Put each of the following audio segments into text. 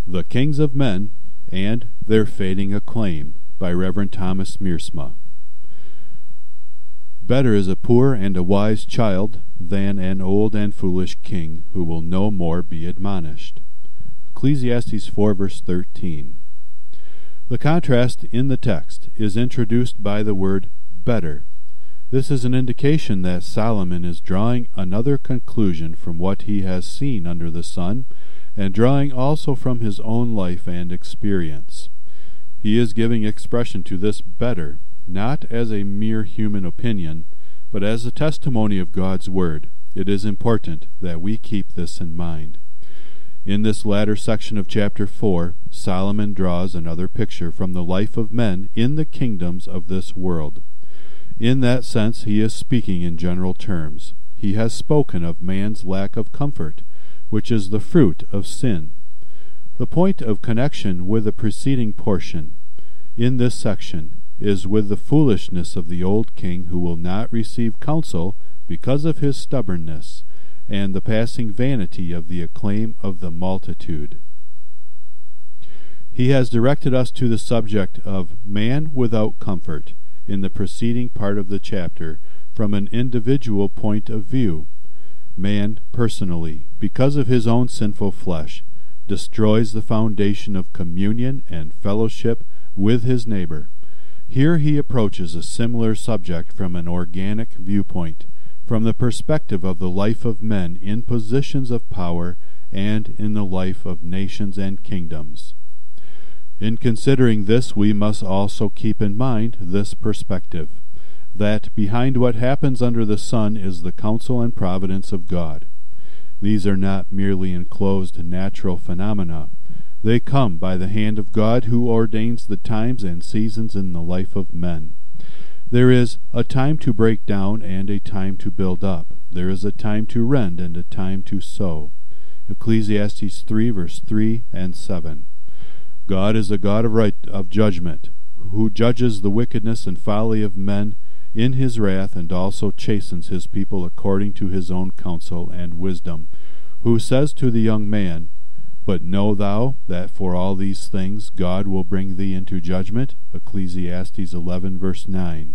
The Kings of Men and Their Fading Acclaim by Reverend Thomas Miersma. Better is a poor and a wise child than an old and foolish king who will no more be admonished. Ecclesiastes 4 verse 13. The contrast in the text is introduced by the word better. This is an indication that Solomon is drawing another conclusion from what he has seen under the sun, and drawing also from his own life and experience. He is giving expression to this better, not as a mere human opinion, but as a testimony of God's word. It is important that we keep this in mind. In this latter section of chapter 4, Solomon draws another picture from the life of men in the kingdoms of this world. In that sense, he is speaking in general terms. He has spoken of man's lack of comfort, which is the fruit of sin. The point of connection with the preceding portion in this section is with the foolishness of the old king who will not receive counsel because of his stubbornness, and the passing vanity of the acclaim of the multitude. He has directed us to the subject of man without comfort in the preceding part of the chapter from an individual point of view. Man, personally, because of his own sinful flesh, destroys the foundation of communion and fellowship with his neighbor. Here he approaches a similar subject from an organic viewpoint, from the perspective of the life of men in positions of power and in the life of nations and kingdoms. In considering this, we must also keep in mind this perspective, that behind what happens under the sun is the counsel and providence of God. These are not merely enclosed natural phenomena. They come by the hand of God who ordains the times and seasons in the life of men. There is a time to break down and a time to build up. There is a time to rend and a time to sow. Ecclesiastes 3 verse 3 and 7. God is a God of judgment, who judges the wickedness and folly of men in his wrath, and also chastens his people according to his own counsel and wisdom, who says to the young man, But know thou that for all these things God will bring thee into judgment. Ecclesiastes 11 verse 9.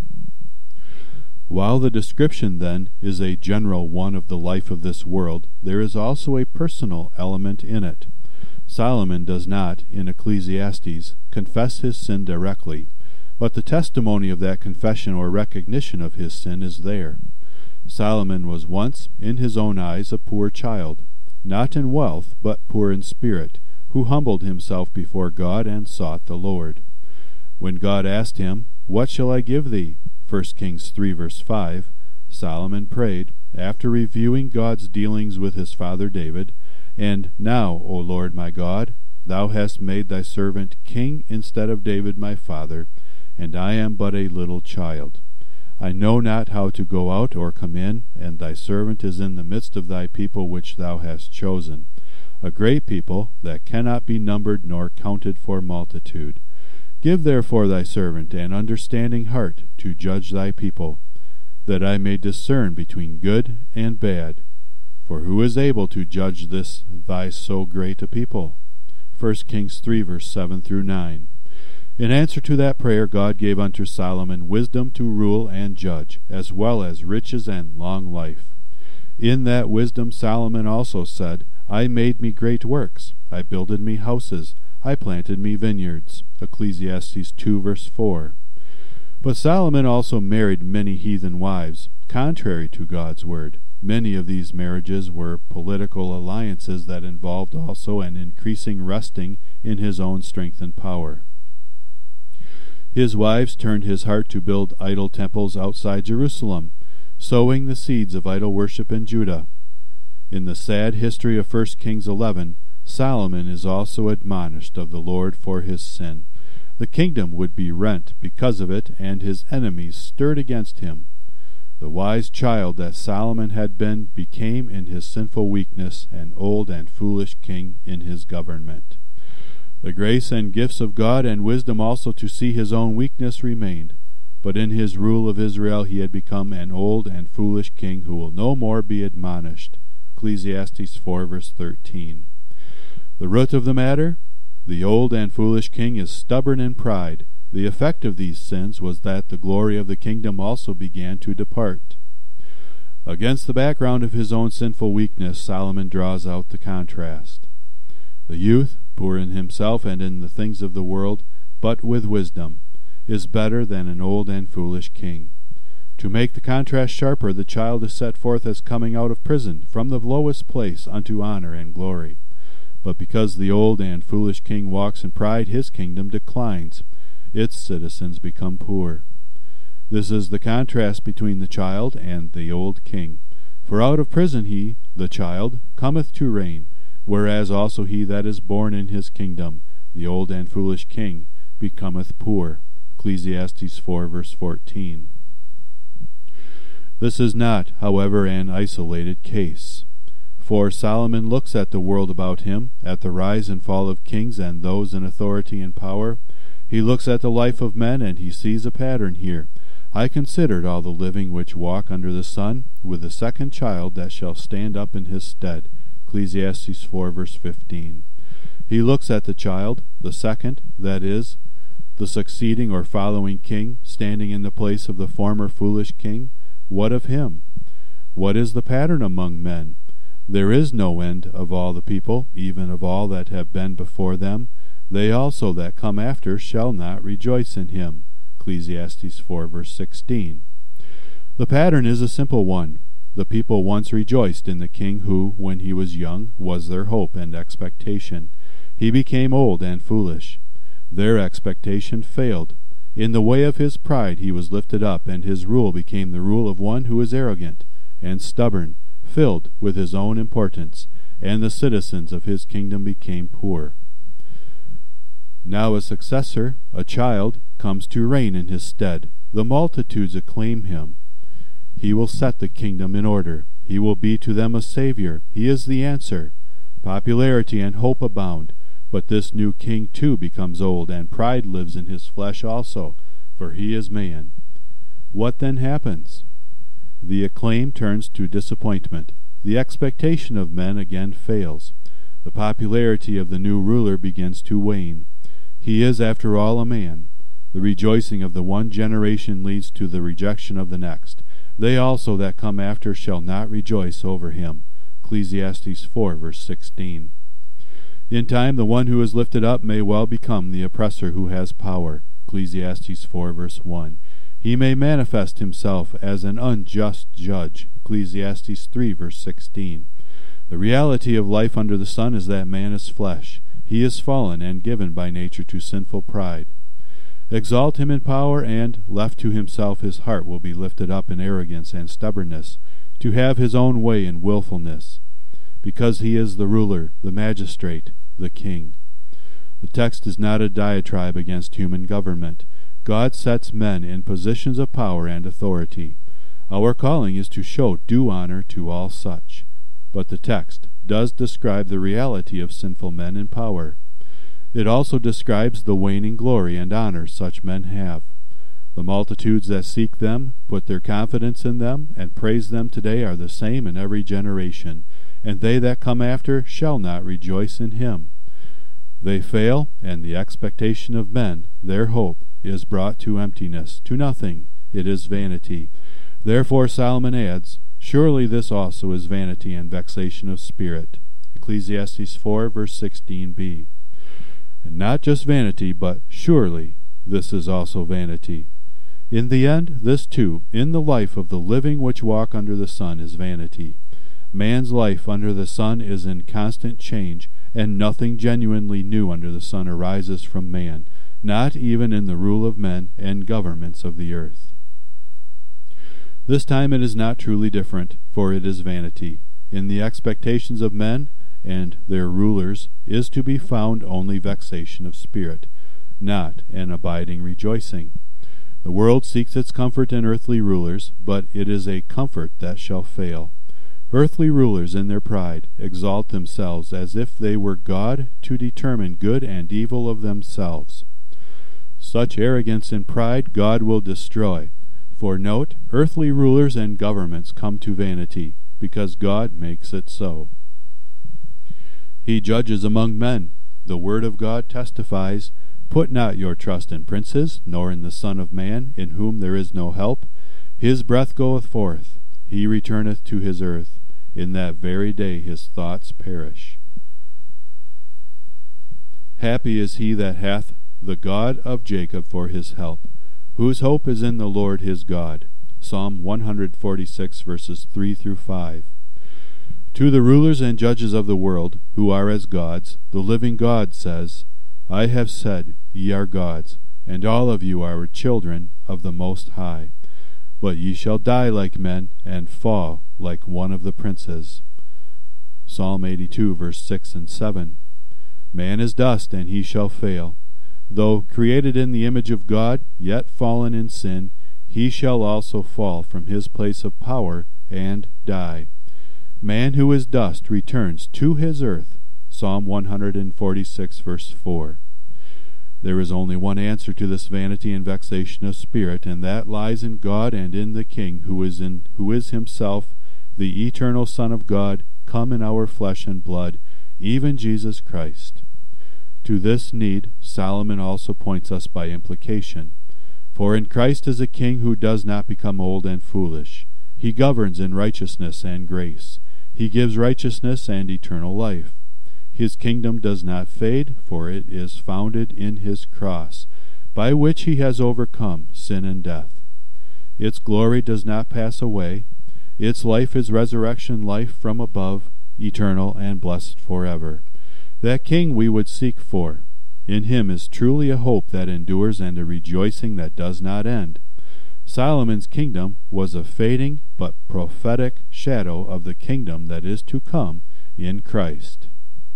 While the description then is a general one of the life of this world, there is also a personal element in it. Solomon does not, in Ecclesiastes, confess his sin directly, but the testimony of that confession or recognition of his sin is there. Solomon was once, in his own eyes, a poor child, not in wealth, but poor in spirit, who humbled himself before God and sought the Lord. When God asked him, What shall I give thee? 1 Kings 3 verse 5, Solomon prayed, after reviewing God's dealings with his father David, And now, O Lord my God, thou hast made thy servant king instead of David my father, and I am but a little child. I know not how to go out or come in, and thy servant is in the midst of thy people which thou hast chosen, a great people that cannot be numbered nor counted for multitude. Give therefore thy servant an understanding heart to judge thy people, that I may discern between good and bad. For who is able to judge this thy so great a people? 1 Kings 3 verse 7 through 9. In answer to that prayer, God gave unto Solomon wisdom to rule and judge, as well as riches and long life. In that wisdom Solomon also said, I made me great works, I builded me houses, I planted me vineyards. Ecclesiastes 2 verse 4. But Solomon also married many heathen wives, contrary to God's word. Many of these marriages were political alliances that involved also an increasing resting in his own strength and power. His wives turned his heart to build idol temples outside Jerusalem, sowing the seeds of idol worship in Judah. In the sad history of 1 Kings 11, Solomon is also admonished of the Lord for his sin. The kingdom would be rent because of it, and his enemies stirred against him. The wise child that Solomon had been became in his sinful weakness an old and foolish king in his government. The grace and gifts of God and wisdom also to see his own weakness remained, but in his rule of Israel he had become an old and foolish king who will no more be admonished. Ecclesiastes 4 verse 13. The root of the matter? The old and foolish king is stubborn in pride. The effect of these sins was that the glory of the kingdom also began to depart. Against the background of his own sinful weakness, Solomon draws out the contrast. The youth, poor in himself and in the things of the world, but with wisdom, is better than an old and foolish king. To make the contrast sharper, the child is set forth as coming out of prison, from the lowest place unto honor and glory. But because the old and foolish king walks in pride, his kingdom declines. Its citizens become poor. This is the contrast between the child and the old king. For out of prison he, the child, cometh to reign, whereas also he that is born in his kingdom, the old and foolish king, becometh poor. Ecclesiastes 4 verse 14. This is not, however, an isolated case. For Solomon looks at the world about him, at the rise and fall of kings and those in authority and power. He looks at the life of men, and he sees a pattern here. I considered all the living which walk under the sun, with the second child that shall stand up in his stead. Ecclesiastes 4 verse 15. He looks at the child, the second, that is, the succeeding or following king, standing in the place of the former foolish king. What of him? What is the pattern among men? There is no end of all the people, even of all that have been before them. They also that come after shall not rejoice in him. Ecclesiastes 4 verse 16. The pattern is a simple one. The people once rejoiced in the king who, when he was young, was their hope and expectation. He became old and foolish. Their expectation failed. In the way of his pride he was lifted up, and his rule became the rule of one who is arrogant and stubborn, filled with his own importance, and the citizens of his kingdom became poor. Now a successor, a child, comes to reign in his stead. The multitudes acclaim him. He will set the kingdom in order. He will be to them a savior. He is the answer. Popularity and hope abound. But this new king too becomes old, and pride lives in his flesh also, for he is man. What then happens? The acclaim turns to disappointment. The expectation of men again fails. The popularity of the new ruler begins to wane. He is, after all, a man. The rejoicing of the one generation leads to the rejection of the next. They also that come after shall not rejoice over him. Ecclesiastes 4 verse 16. In time the one who is lifted up may well become the oppressor who has power. Ecclesiastes 4 verse 1. He may manifest himself as an unjust judge. Ecclesiastes 3 verse 16. The reality of life under the sun is that man is flesh. He is fallen and given by nature to sinful pride. Exalt him in power, and, left to himself, his heart will be lifted up in arrogance and stubbornness, to have his own way in willfulness, because he is the ruler, the magistrate, the king. The text is not a diatribe against human government. God sets men in positions of power and authority. Our calling is to show due honor to all such. But the text does describe the reality of sinful men in power. It also describes the waning glory and honor such men have. The multitudes that seek them, put their confidence in them, and praise them today are the same in every generation, and they that come after shall not rejoice in him. They fail, and the expectation of men, their hope, is brought to emptiness, to nothing. It is vanity. Therefore Solomon adds, surely this also is vanity and vexation of spirit. Ecclesiastes 4 verse 16b. And not just vanity, but surely this is also vanity. In the end, this too, in the life of the living which walk under the sun, is vanity. Man's life under the sun is in constant change, and nothing genuinely new under the sun arises from man, not even in the rule of men and governments of the earth. This time it is not truly different, for it is vanity. In the expectations of men and their rulers is to be found only vexation of spirit, not an abiding rejoicing. The world seeks its comfort in earthly rulers, but it is a comfort that shall fail. Earthly rulers in their pride exalt themselves as if they were God to determine good and evil of themselves. Such arrogance and pride God will destroy. For note, earthly rulers and governments come to vanity, because God makes it so. He judges among men. The word of God testifies, Put not your trust in princes, nor in the Son of Man, in whom there is no help. His breath goeth forth, he returneth to his earth. In that very day his thoughts perish. Happy is he that hath the God of Jacob for his help, whose hope is in the Lord his God. Psalm 146, verses 3 through 5. To the rulers and judges of the world, who are as gods, the living God says, I have said, Ye are gods, and all of you are children of the Most High. But ye shall die like men, and fall like one of the princes. Psalm 82, verse 6 and 7. Man is dust, and he shall fail. Though created in the image of God, yet fallen in sin, he shall also fall from his place of power, and die. Man who is dust returns to his earth. Psalm 146, verse 4. There is only one answer to this vanity and vexation of spirit, and that lies in God and in the King, who is himself the eternal Son of God, come in our flesh and blood, even Jesus Christ. To this need Solomon also points us by implication. For in Christ is a King who does not become old and foolish. He governs in righteousness and grace. He gives righteousness and eternal life. His kingdom does not fade, for it is founded in his cross, by which he has overcome sin and death. Its glory does not pass away. Its life is resurrection life from above, eternal and blessed forever. That King we would seek for. In him is truly a hope that endures and a rejoicing that does not end. Solomon's kingdom was a fading but prophetic shadow of the kingdom that is to come in Christ.